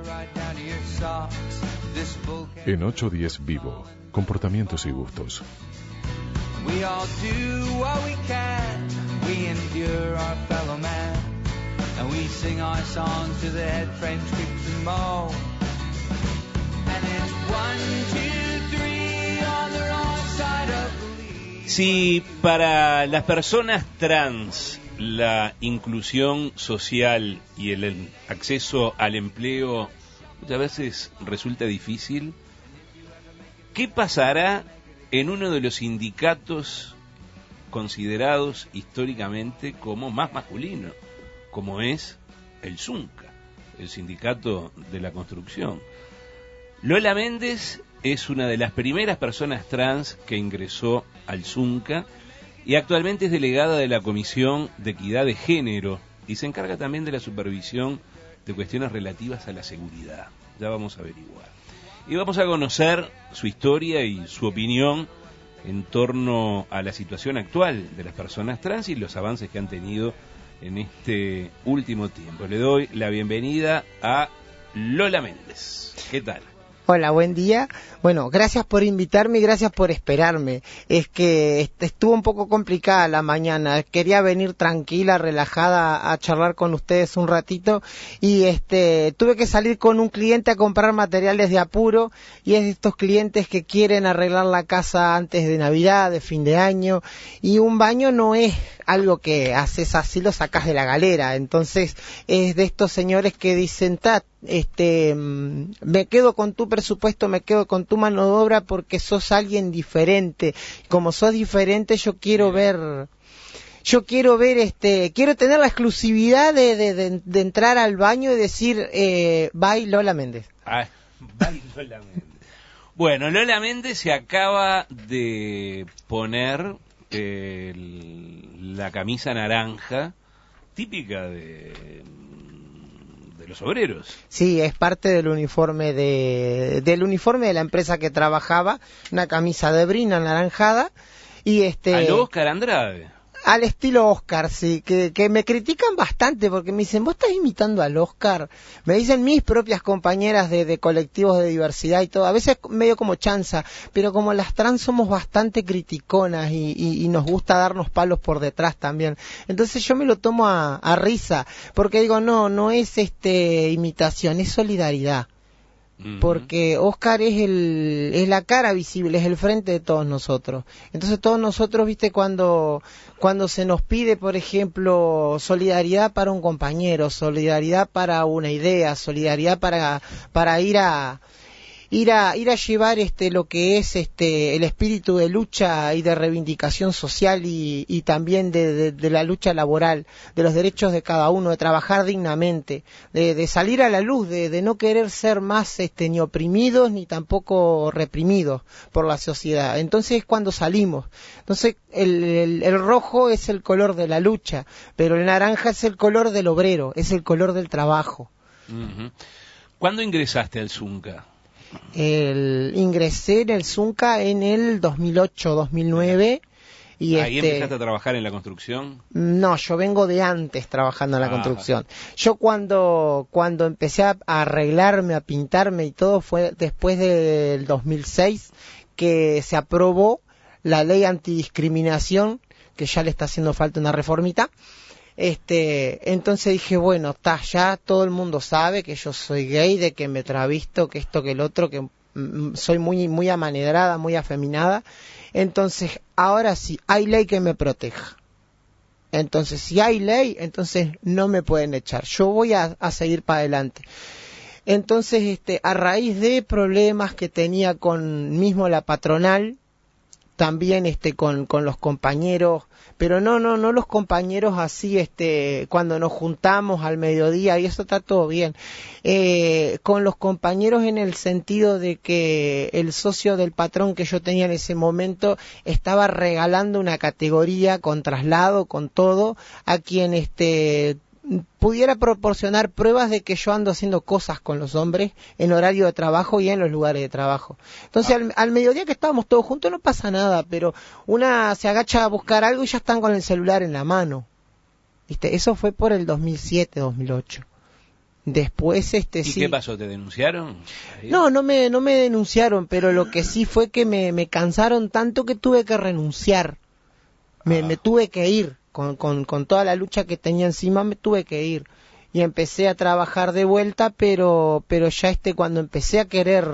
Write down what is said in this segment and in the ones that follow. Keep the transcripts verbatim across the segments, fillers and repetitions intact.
En ocho diez Vivo, comportamientos y gustos. We all do what we can, we endure our fellow man, and we sing our songs to the head French creeps and moan. And it's one, two, three on the wrong side of the lead. Si para las personas trans la inclusión social y el acceso al empleo muchas veces resulta difícil, ¿qué pasará en uno de los sindicatos considerados históricamente como más masculino, como es el ZUNCA, el sindicato de la construcción? Lola Méndez es una de las primeras personas trans que ingresó al ZUNCA y actualmente es delegada de la Comisión de Equidad de Género y se encarga también de la supervisión de cuestiones relativas a la seguridad. Ya vamos a averiguar. Y vamos a conocer su historia y su opinión en torno a la situación actual de las personas trans y los avances que han tenido en este último tiempo. Le doy la bienvenida a Lola Méndez. ¿Qué tal? Hola, buen día. Bueno, gracias por invitarme y gracias por esperarme. Es que estuvo un poco complicada la mañana. Quería venir tranquila, relajada, a charlar con ustedes un ratito y este tuve que salir con un cliente a comprar materiales de apuro y es de estos clientes que quieren arreglar la casa antes de Navidad, de fin de año, y un baño no es algo que haces así, lo sacas de la galera. Entonces es de estos señores que dicen, Tat, este, me quedo con tu presupuesto, me quedo con tu mano de obra porque sos alguien diferente. Como sos diferente, yo quiero ver, yo quiero ver, este, quiero tener la exclusividad de, de, de, de entrar al baño y decir, eh, bye Lola Méndez. Ah, bye Lola Méndez. Bueno, Lola Méndez se acaba de poner eh, la camisa naranja típica de de los obreros. Sí, es parte del uniforme de del uniforme de la empresa que trabajaba, una camisa de brin anaranjada y este a lo Oscar Andrade. Al estilo Oscar, sí, que, que me critican bastante porque me dicen, ¿vos estás imitando al Oscar? Me dicen mis propias compañeras de, de colectivos de diversidad y todo, a veces medio como chanza, pero como las trans somos bastante criticonas y, y, y nos gusta darnos palos por detrás también. Entonces yo me lo tomo a, a risa, porque digo, no, no es este imitación, es solidaridad. Porque Oscar es el es la cara visible, es el frente de todos nosotros. Entonces todos nosotros, viste, cuando cuando se nos pide, por ejemplo, solidaridad para un compañero, solidaridad para una idea, solidaridad para para ir a ir a ir a llevar este lo que es este el espíritu de lucha y de reivindicación social y, y también de, de, de la lucha laboral, de los derechos de cada uno, de trabajar dignamente, de, de salir a la luz, de, de no querer ser más este ni oprimidos ni tampoco reprimidos por la sociedad. Entonces cuando salimos, entonces el, el, el rojo es el color de la lucha, pero el naranja es el color del obrero, es el color del trabajo. Uh-huh. ¿Cuándo ingresaste al ZUNCA? El, ingresé en el ZUNCA en el dos mil ocho, dos mil nueve. Y ¿Ahí este, empezaste a trabajar en la construcción? No, yo vengo de antes trabajando en la ah. construcción. Yo cuando cuando empecé a arreglarme, a pintarme y todo fue después del dos mil seis que se aprobó la ley antidiscriminación, que ya le está haciendo falta una reformita. Este, entonces dije, bueno, está, ya todo el mundo sabe que yo soy gay, de que me travisto, que esto, que el otro, que mm, soy muy muy amanerada, muy afeminada. Entonces, ahora sí, hay ley que me proteja. Entonces, si hay ley, entonces no me pueden echar. Yo voy a, a seguir para adelante. Entonces, este, a raíz de problemas que tenía con mismo la patronal, también este con con los compañeros, pero no no no los compañeros así este cuando nos juntamos al mediodía y eso está todo bien, eh, con los compañeros en el sentido de que el socio del patrón que yo tenía en ese momento estaba regalando una categoría con traslado, con todo, a quien este pudiera proporcionar pruebas de que yo ando haciendo cosas con los hombres en horario de trabajo y en los lugares de trabajo. Entonces, al, al mediodía que estábamos todos juntos no pasa nada, pero una se agacha a buscar algo y ya están con el celular en la mano. ¿Viste? Eso fue por el dos mil siete, dos mil ocho. Después, este, ¿Y sí. qué pasó? ¿Te denunciaron? Ahí. No, no me, no me denunciaron, pero lo que sí fue que me, me cansaron tanto que tuve que renunciar. Me, Ah. me tuve que ir, con, con, con toda la lucha que tenía encima me tuve que ir. Y empecé a trabajar de vuelta, pero, pero ya este, cuando empecé a querer,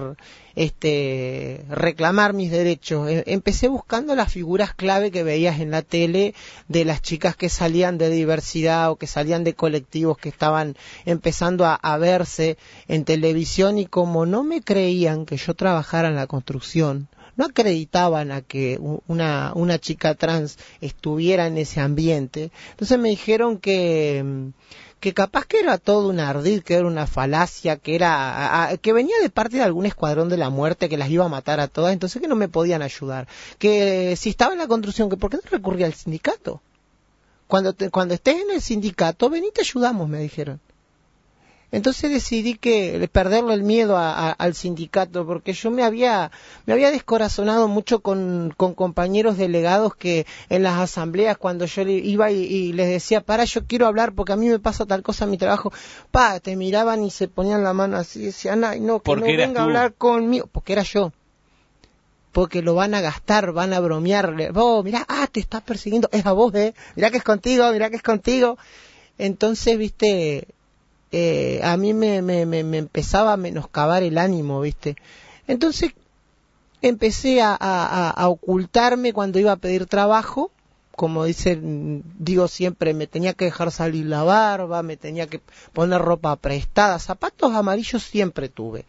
este, reclamar mis derechos, eh, empecé buscando las figuras clave que veías en la tele de las chicas que salían de diversidad o que salían de colectivos que estaban empezando a, a verse en televisión, y como no me creían que yo trabajara en la construcción, no acreditaban a que una, una chica trans estuviera en ese ambiente, entonces me dijeron que, que capaz que era todo un ardid, que era una falacia, que era a, a, que venía de parte de algún escuadrón de la muerte que las iba a matar a todas, entonces que no me podían ayudar, que si estaba en la construcción, que por qué no recurría al sindicato, cuando te, cuando estés en el sindicato vení, te ayudamos, me dijeron. Entonces decidí que perderle el miedo a, a, al sindicato, porque yo me había me había descorazonado mucho con, con compañeros delegados que en las asambleas, cuando yo iba y, y les decía, para, yo quiero hablar porque a mí me pasa tal cosa en mi trabajo, pa, te miraban y se ponían la mano así y decían, ay, no, que no venga a hablar conmigo, porque era yo. Porque lo van a gastar, van a bromearle, vos, mirá, ah, te estás persiguiendo, es a vos, eh, mirá que es contigo, mirá que es contigo. Entonces, viste, Eh, a mí me, me, me, me empezaba a menoscabar el ánimo, ¿viste? Entonces empecé a, a, a ocultarme cuando iba a pedir trabajo, como dice, digo siempre, me tenía que dejar salir la barba, me tenía que poner ropa prestada, zapatos amarillos siempre tuve,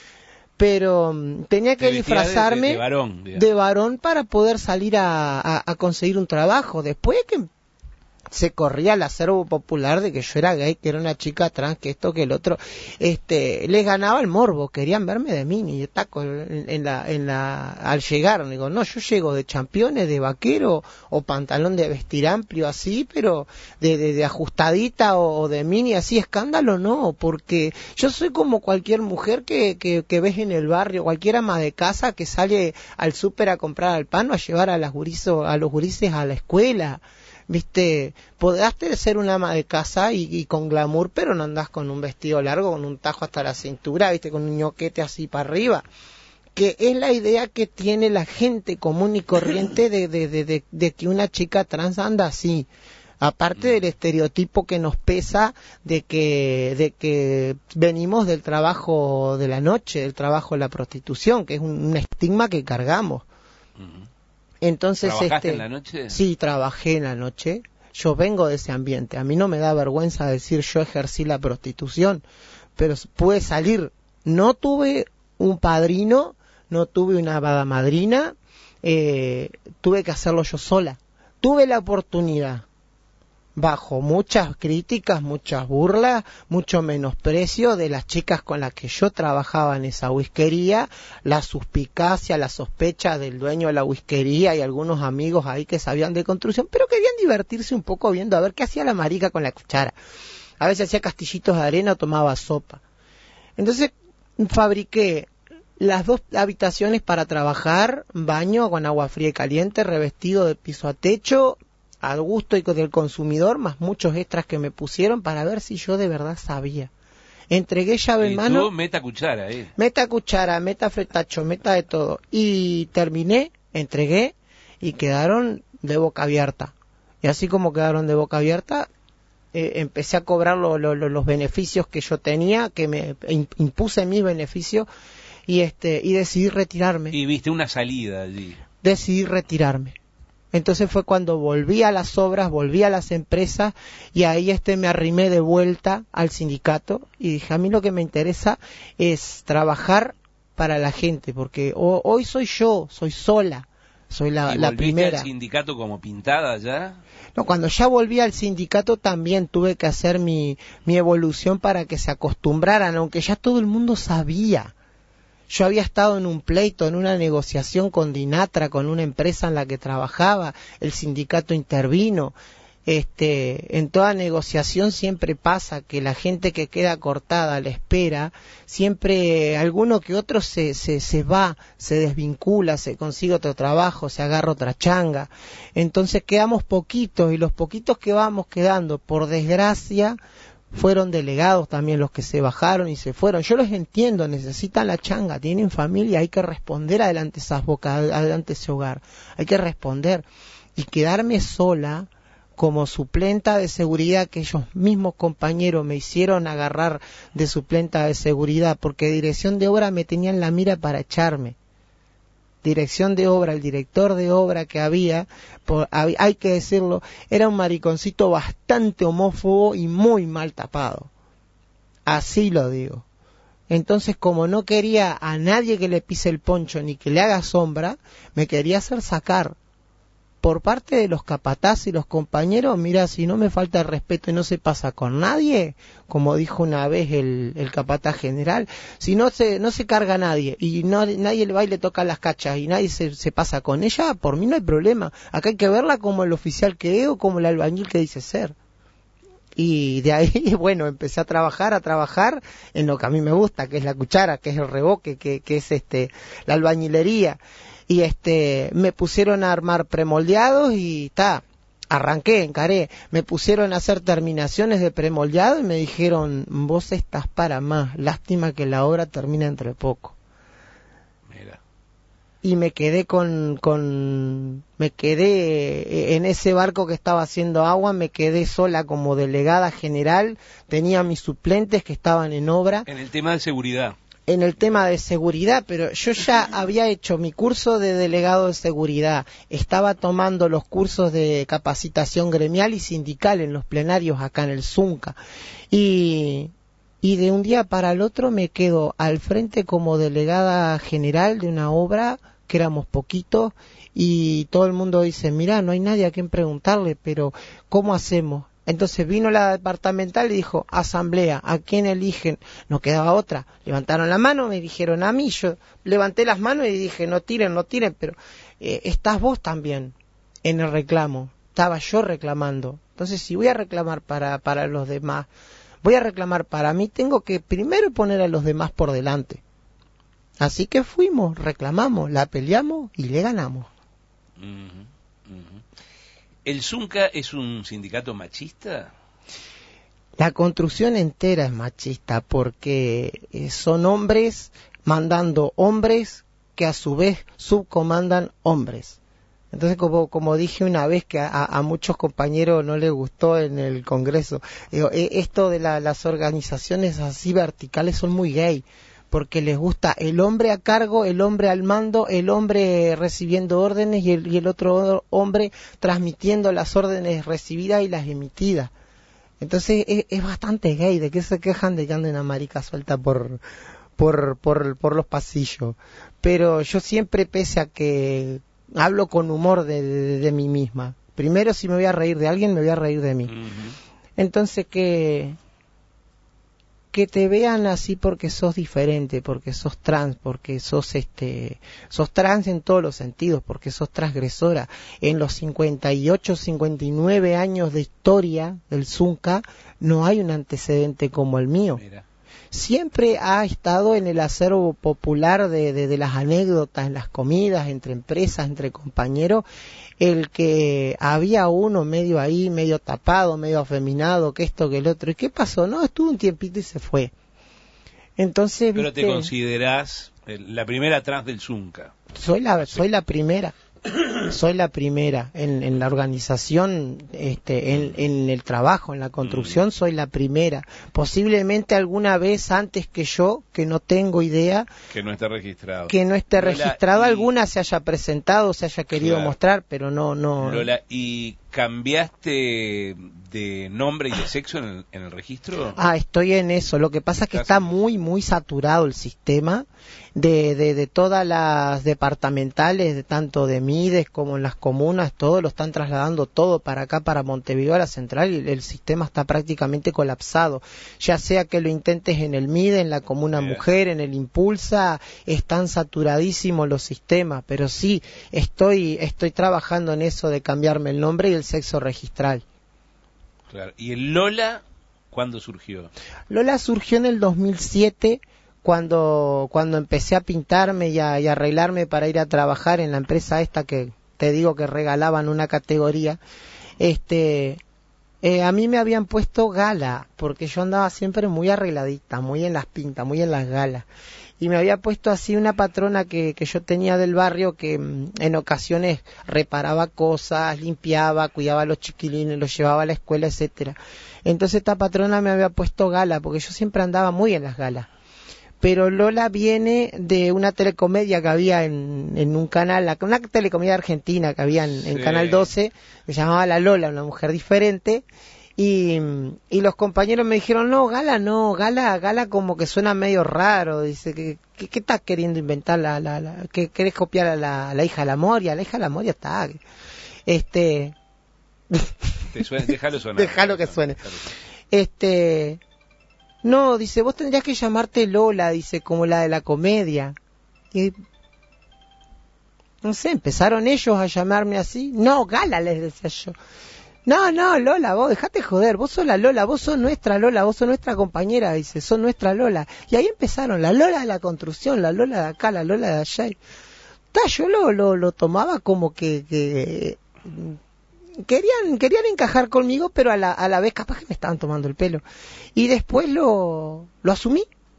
pero tenía que disfrazarme de, de, de, varón, de varón para poder salir a, a, a conseguir un trabajo. Después que se corría el acervo popular de que yo era gay, que era una chica trans, que esto, que el otro, este, les ganaba el morbo, querían verme de mini, y taco en, en la, en la, al llegar, digo, no, yo llego de championes, de vaquero, o pantalón de vestir amplio así, pero de, de, de ajustadita o, o de mini así, escándalo no, porque yo soy como cualquier mujer que, que, que ves en el barrio, cualquier ama de casa que sale al súper a comprar el pan o a llevar a las gurizo, a los gurises a la escuela. Viste, podrás ser una ama de casa y, y con glamour, pero no andás con un vestido largo, con un tajo hasta la cintura, viste, con un ñoquete así para arriba, que es la idea que tiene la gente común y corriente de, de, de, de, de que una chica trans anda así, aparte del estereotipo que nos pesa de que, de que venimos del trabajo de la noche, del trabajo de la prostitución, que es un, un estigma que cargamos. Uh-huh. Entonces, ¿Trabajaste este, en la noche? Sí, trabajé en la noche. Yo vengo de ese ambiente. A mí no me da vergüenza decir yo ejercí la prostitución, pero pude salir. No tuve un padrino, no tuve una hada madrina, eh, tuve que hacerlo yo sola. Tuve la oportunidad, bajo muchas críticas, muchas burlas, mucho menosprecio de las chicas con las que yo trabajaba en esa whiskería, la suspicacia, la sospecha del dueño de la whiskería y algunos amigos ahí que sabían de construcción, pero querían divertirse un poco viendo a ver qué hacía la marica con la cuchara. A veces hacía castillitos de arena o tomaba sopa. Entonces fabriqué las dos habitaciones para trabajar, baño con agua fría y caliente, revestido de piso a techo, al gusto y del consumidor, más muchos extras que me pusieron para ver si yo de verdad sabía. Entregué llave en mano. Y tú meta cuchara, eh. Meta cuchara, meta fretacho, meta de todo. Y terminé, entregué y quedaron de boca abierta. Y así como quedaron de boca abierta, eh, empecé a cobrar lo, lo, lo, los beneficios que yo tenía, que me impuse mis beneficios y este y decidí retirarme. Y viste una salida allí. Decidí retirarme. Entonces fue cuando volví a las obras, volví a las empresas y ahí este me arrimé de vuelta al sindicato y dije, a mí lo que me interesa es trabajar para la gente, porque ho- hoy soy yo, soy sola, soy la, ¿Y la volviste primera. al sindicato como pintada ya? No, cuando ya volví al sindicato también tuve que hacer mi, mi evolución para que se acostumbraran, aunque ya todo el mundo sabía. Yo había estado en un pleito, en una negociación con Dinatra, con una empresa en la que trabajaba, el sindicato intervino. Este, en toda negociación siempre pasa que la gente que queda cortada a la espera, siempre alguno que otro se, se, se va, se desvincula, se consigue otro trabajo, se agarra otra changa. Entonces quedamos poquitos y los poquitos que vamos quedando, por desgracia, fueron delegados también los que se bajaron y se fueron. Yo los entiendo, necesitan la changa, tienen familia, hay que responder adelante esas bocas, adelante ese hogar, hay que responder. Y quedarme sola como suplenta de seguridad, que ellos mismos compañeros me hicieron agarrar de suplenta de seguridad, porque dirección de obra me tenían la mira para echarme. Dirección de obra, el director de obra que había, por, hay que decirlo, era un mariconcito bastante homófobo y muy mal tapado. Así lo digo. Entonces, como no quería a nadie que le pise el poncho ni que le haga sombra, me quería hacer sacar. Por parte de los capataz y los compañeros, mira, si no me falta el respeto y no se pasa con nadie, como dijo una vez el, el capataz general, si no se no se carga a nadie y no nadie le va y le toca las cachas y nadie se, se pasa con ella, por mí no hay problema. Acá hay que verla como el oficial que es o como el albañil que dice ser. Y de ahí, bueno, empecé a trabajar, a trabajar en lo que a mí me gusta, que es la cuchara, que es el reboque, que, que es este la albañilería. Y este me pusieron a armar premoldeados y ta, arranqué, encaré, me pusieron a hacer terminaciones de premoldeado y me dijeron, vos estás para más, lástima que la obra termina entre poco. Mira. Y me quedé con, con, me quedé en ese barco que estaba haciendo agua, me quedé sola como delegada general, tenía mis suplentes que estaban en obra. En el tema de seguridad. En el tema de seguridad, pero yo ya había hecho mi curso de delegado de seguridad, estaba tomando los cursos de capacitación gremial y sindical en los plenarios acá en el Zunca, y, y de un día para el otro me quedo al frente como delegada general de una obra, que éramos poquitos, y todo el mundo dice, mirá, no hay nadie a quien preguntarle, pero ¿cómo hacemos? Entonces vino la departamental y dijo, asamblea, ¿a quién eligen? No quedaba otra. Levantaron la mano, me dijeron a mí, yo levanté las manos y dije, no tiren, no tiren, pero eh, estás vos también en el reclamo. Estaba yo reclamando. Entonces, si voy a reclamar para, para los demás, voy a reclamar para mí, tengo que primero poner a los demás por delante. Así que fuimos, reclamamos, la peleamos y le ganamos. Uh-huh, uh-huh. ¿El Zunca es un sindicato machista? La construcción entera es machista porque son hombres mandando hombres que a su vez subcomandan hombres. Entonces, como, como dije una vez que a, a muchos compañeros no les gustó en el Congreso, digo, esto de la, las organizaciones así verticales son muy gay, porque les gusta el hombre a cargo, el hombre al mando, el hombre recibiendo órdenes y el, y el otro hombre transmitiendo las órdenes recibidas y las emitidas. Entonces es, es bastante gay. ¿De qué se quejan? De que anden a marica suelta por, por, por, por los pasillos. Pero yo siempre, pese a que hablo con humor de, de, de mí misma, primero si me voy a reír de alguien, me voy a reír de mí. Uh-huh. Entonces que... que te vean así porque sos diferente, porque sos trans, porque sos este, sos trans en todos los sentidos, porque sos transgresora. En los cincuenta y ocho, cincuenta y nueve años de historia del Zunca no hay un antecedente como el mío. Mira. Siempre ha estado en el acervo popular de, de, de las anécdotas, en las comidas, entre empresas, entre compañeros, el que había uno medio ahí, medio tapado, medio afeminado, que esto, que el otro. ¿Y qué pasó? No, estuvo un tiempito y se fue. Entonces, pero ¿viste? Te considerás la primera trans del Zunca. Soy la, soy la primera. Soy la primera en, en la organización, este, en, en el trabajo, en la construcción, soy la primera. Posiblemente alguna vez antes que yo, que no tengo idea. Que no esté registrado. Que no esté Lola, registrado, y... alguna se haya presentado, se haya querido claro. mostrar, pero no, no. Lola, ¿y cambiaste de nombre y de sexo en el, en el registro? Ah, estoy en eso. Lo que pasa es que está muy, muy saturado el sistema de, de, de todas las departamentales, de tanto de Mides como en las comunas, todo lo están trasladando todo para acá, para Montevideo, a la central, y el sistema está prácticamente colapsado. Ya sea que lo intentes en el Mide, en la Comuna Bien. Mujer, en el Impulsa, están saturadísimos los sistemas, pero sí, estoy, estoy trabajando en eso de cambiarme el nombre y el sexo registral. Claro. ¿Y el Lola cuándo surgió? Lola surgió en el dos mil siete, cuando cuando empecé a pintarme y a, y a arreglarme para ir a trabajar en la empresa esta que te digo que regalaban una categoría. Este Eh, a mí me habían puesto gala, porque yo andaba siempre muy arregladita, muy en las pintas, muy en las galas. Y me había puesto así una patrona que, que yo tenía del barrio que mm, en ocasiones reparaba cosas, limpiaba, cuidaba a los chiquilines, los llevaba a la escuela, etcétera. Entonces esta patrona me había puesto gala, porque yo siempre andaba muy en las galas. Pero Lola viene de una telecomedia que había en, en un canal, una telecomedia argentina que había en, en Sí. Canal doce, que se llamaba La Lola, una mujer diferente, y, y los compañeros me dijeron, no, Gala no, Gala, Gala como que suena medio raro, dice, ¿qué, qué, qué estás queriendo inventar? La, la, la, ¿qué, ¿Querés copiar a la, a la hija de la Moria? La hija de la Moria está... Este... Te suena, déjalo sonar. Déjalo que suene. Este... No, dice, vos tendrías que llamarte Lola, dice, como la de la comedia. Y, no sé, empezaron ellos a llamarme así. No, Gala, les decía yo. No, no, Lola, vos dejate joder, vos sos la Lola, vos sos nuestra Lola, vos sos nuestra compañera, dice, sos nuestra Lola. Y ahí empezaron, la Lola de la construcción, la Lola de acá, la Lola de allá. Y, ta, yo lo, lo, lo tomaba como que... que Querían, querían encajar conmigo, pero a la, a la vez capaz que me estaban tomando el pelo. Y después lo, lo asumí.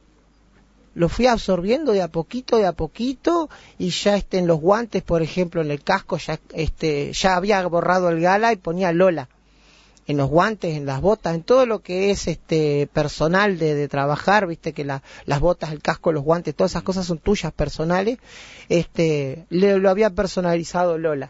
Lo fui absorbiendo de a poquito, de a poquito, y ya este, en los guantes, por ejemplo, en el casco, ya, este, ya había borrado el Gala y ponía Lola. En los guantes, en las botas, en todo lo que es este personal de, de trabajar, viste que la, las botas, el casco, los guantes, todas esas cosas son tuyas personales, este, le, lo había personalizado Lola.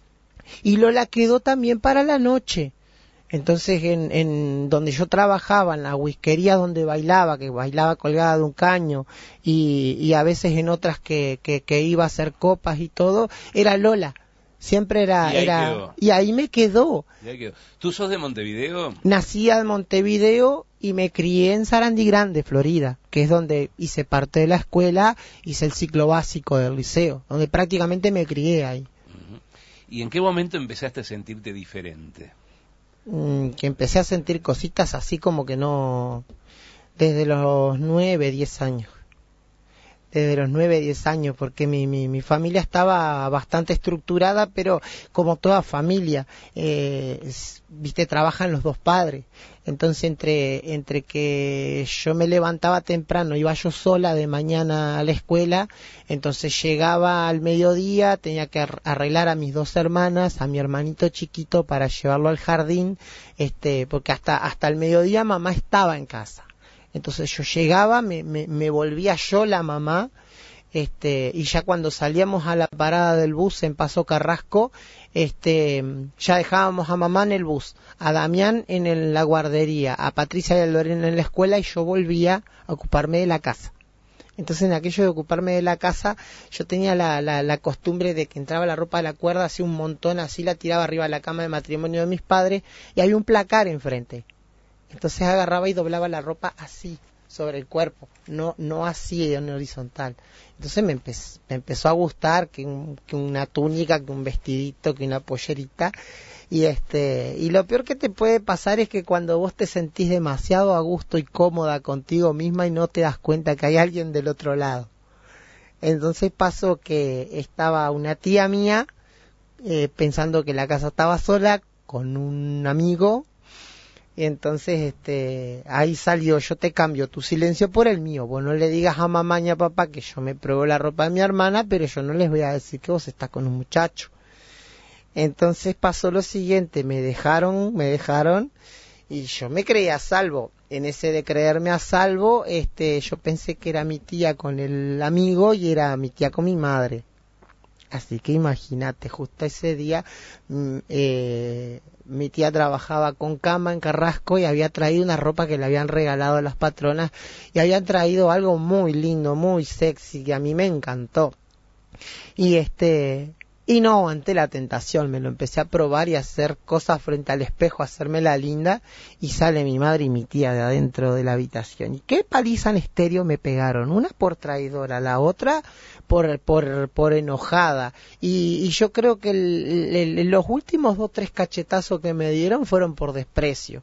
Y Lola quedó también para la noche. Entonces, en, en donde yo trabajaba, en la whiskería donde bailaba, que bailaba colgada de un caño, y, y a veces en otras que, que, que iba a hacer copas y todo, era Lola. Siempre era... Y ahí era quedó. Y ahí me quedó. Y ahí quedó. ¿Tú sos de Montevideo? Nací en Montevideo y me crié en Sarandí Grande, Florida, que es donde hice parte de la escuela, hice el ciclo básico del liceo, donde prácticamente me crié ahí. ¿Y en qué momento empezaste a sentirte diferente? Mm, que empecé a sentir cositas así como que no... Desde los nueve, diez años. Desde los nueve, diez años, porque mi, mi, mi familia estaba bastante estructurada, pero como toda familia, eh, es, viste, trabajan los dos padres. Entonces, entre, entre que yo me levantaba temprano, iba yo sola de mañana a la escuela, entonces llegaba al mediodía, tenía que arreglar a mis dos hermanas, a mi hermanito chiquito para llevarlo al jardín, este, porque hasta, hasta el mediodía mamá estaba en casa. Entonces yo llegaba, me, me, me volvía yo la mamá, este, y ya cuando salíamos a la parada del bus en Paso Carrasco, este, ya dejábamos a mamá en el bus, a Damián en el, la guardería, a Patricia y a Lorena en la escuela, y yo volvía a ocuparme de la casa. Entonces, en aquello de ocuparme de la casa, yo tenía la, la, la costumbre de que entraba la ropa de la cuerda, hacía un montón, así la tiraba arriba de la cama de matrimonio de mis padres, y había un placar enfrente. Entonces agarraba y doblaba la ropa así, sobre el cuerpo, no no así en horizontal. Entonces me, empe- me empezó a gustar que, un, que una túnica, que un vestidito, que una pollerita. Y este y lo peor que te puede pasar es que cuando vos te sentís demasiado a gusto y cómoda contigo misma y no te das cuenta que hay alguien del otro lado. Entonces pasó que estaba una tía mía eh, pensando que la casa estaba sola con un amigo. Y entonces este ahí salió, yo te cambio tu silencio por el mío. Vos no le digas a mamá ni a papá que yo me pruebo la ropa de mi hermana, pero yo no les voy a decir que vos estás con un muchacho. Entonces pasó lo siguiente, me dejaron, me dejaron y yo me creí a salvo. En ese de creerme a salvo, este yo pensé que era mi tía con el amigo y era mi tía con mi madre. Así que imagínate, justo ese día mm, eh, mi tía trabajaba con cama en Carrasco y había traído una ropa que le habían regalado a las patronas y habían traído algo muy lindo, muy sexy, que a mí me encantó. Y este y no aguanté la tentación, me lo empecé a probar y a hacer cosas frente al espejo, a hacerme la linda, y sale mi madre y mi tía de adentro de la habitación. ¿Y qué paliza en estéreo me pegaron? Una por traidora, la otra por por por enojada. Y, y yo creo que el, el, los últimos dos tres cachetazos que me dieron fueron por desprecio.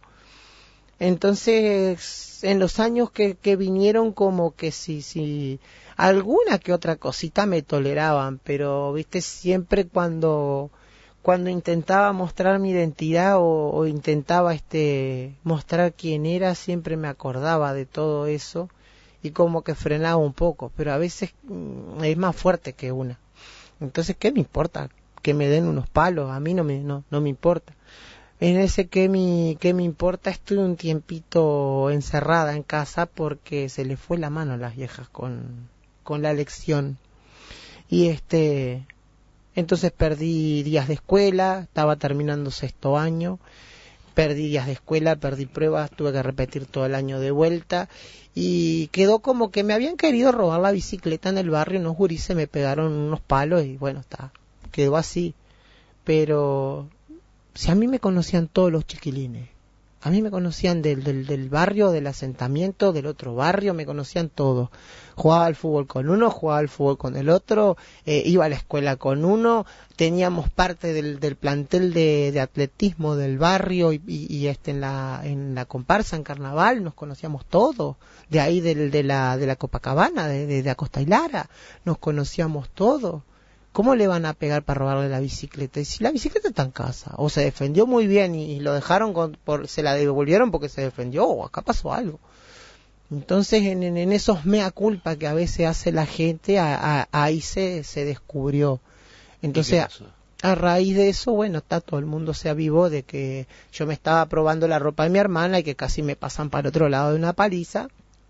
Entonces, en los años que, que vinieron, como que sí, sí, alguna que otra cosita me toleraban, pero viste, siempre cuando cuando intentaba mostrar mi identidad o, o intentaba este mostrar quién era, siempre me acordaba de todo eso y como que frenaba un poco, pero a veces mm, es más fuerte que una. Entonces, ¿qué me importa? Que me den unos palos, a mí no me, no, no me importa. En ese que me, que me importa, estuve un tiempito encerrada en casa porque se le fue la mano a las viejas con, con la lección. Y este, entonces perdí días de escuela, estaba terminando sexto año, perdí días de escuela, perdí pruebas, tuve que repetir todo el año de vuelta y quedó como que me habían querido robar la bicicleta en el barrio, unos gurises me pegaron unos palos y bueno, está, quedó así. Pero si a mí me conocían todos los chiquilines, a mí me conocían del, del, del barrio, del asentamiento, del otro barrio, me conocían todos. Jugaba al fútbol con uno, jugaba al fútbol con el otro, eh, iba a la escuela con uno, teníamos parte del, del plantel de, de atletismo del barrio y, y, y este en la en la comparsa, en carnaval, nos conocíamos todos. De ahí del, de la de la Copacabana, de, de, de Acosta y Lara, nos conocíamos todos. ¿Cómo le van a pegar para robarle la bicicleta? Y si la bicicleta está en casa, o se defendió muy bien y, y lo dejaron, con, por, se la devolvieron porque se defendió, o acá pasó algo. Entonces, en, en, en esos mea culpa que a veces hace la gente, a, a, ahí se, se descubrió. Entonces, a, a raíz de eso, bueno, está todo el mundo se avivó de que yo me estaba probando la ropa de mi hermana y que casi me pasan para otro lado de una paliza.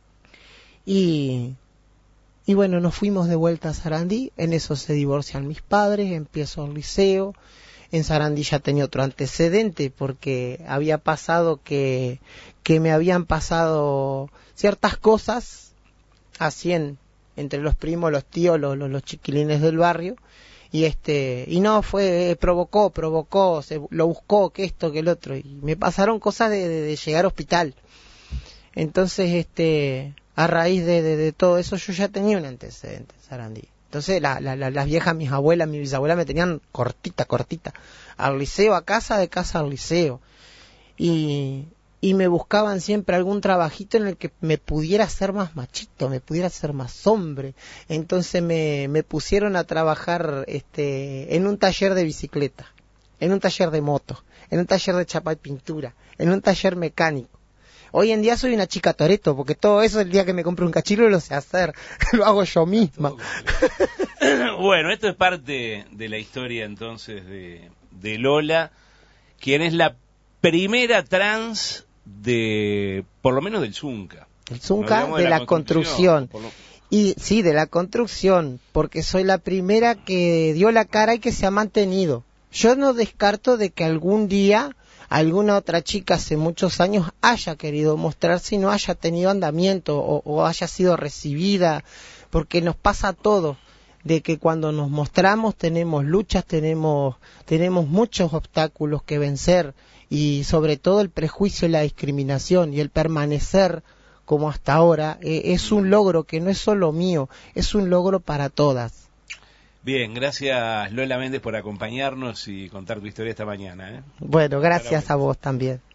Y... Y bueno, nos fuimos de vuelta a Sarandí, en eso se divorcian mis padres, empiezo el liceo, en Sarandí ya tenía otro antecedente porque había pasado que, que me habían pasado ciertas cosas, así en, entre los primos, los tíos, los, los, los chiquilines del barrio, y este, y no fue, provocó, provocó, se, lo buscó, que esto, que el otro, y me pasaron cosas de, de, de llegar al hospital. Entonces, este... a raíz de, de, de todo eso yo ya tenía un antecedente en Sarandí. Entonces la, la, la, las viejas, mis abuelas, mis bisabuelas me tenían cortita, cortita. Al liceo, a casa, de casa al liceo. Y, y me buscaban siempre algún trabajito en el que me pudiera hacer más machito, me pudiera hacer más hombre. Entonces me, me pusieron a trabajar este, en un taller de bicicleta, en un taller de moto, en un taller de chapa y pintura, en un taller mecánico. Hoy en día soy una chica Toretto, porque todo eso el día que me compro un cachilo lo sé hacer, lo hago yo misma. Bueno, esto es parte de la historia entonces de, de Lola, quien es la primera trans de, por lo menos del Zunca. El Zunca de, de la, la construcción. construcción. Lo... Y sí, de la construcción, porque soy la primera que dio la cara y que se ha mantenido. Yo no descarto de que algún día alguna otra chica hace muchos años haya querido mostrarse y no haya tenido andamiento o, o haya sido recibida, porque nos pasa a todos, de que cuando nos mostramos tenemos luchas, tenemos, tenemos muchos obstáculos que vencer y sobre todo el prejuicio y la discriminación y el permanecer como hasta ahora eh, es un logro que no es solo mío, es un logro para todas. Bien, gracias Lola Méndez por acompañarnos y contar tu historia esta mañana, ¿eh? Bueno, gracias a vos también.